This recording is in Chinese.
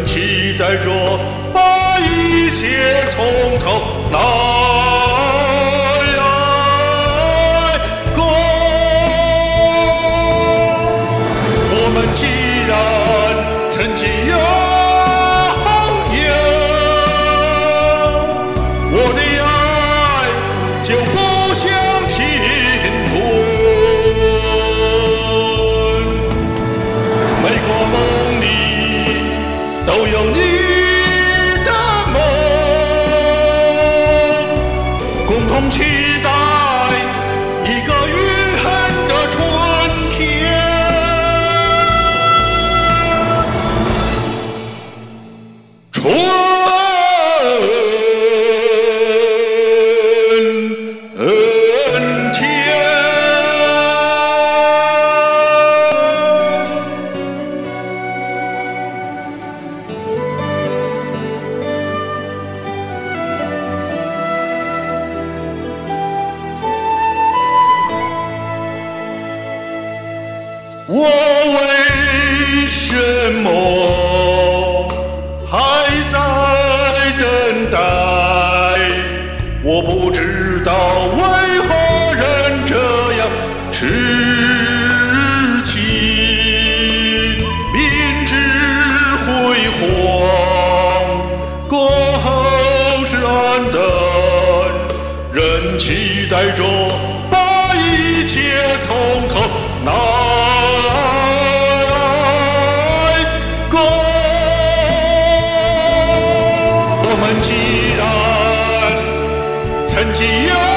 期待着把一切从头来过。我们既然曾经拥有，我的爱就不想停顿。每个梦里都有你的梦，共同期待一个永恒的春天。春天。我为什么还在等待？我不知道为何人这样痴情，明知辉煌过后是暗淡，仍期待着把一切从头来过。我们既然曾经有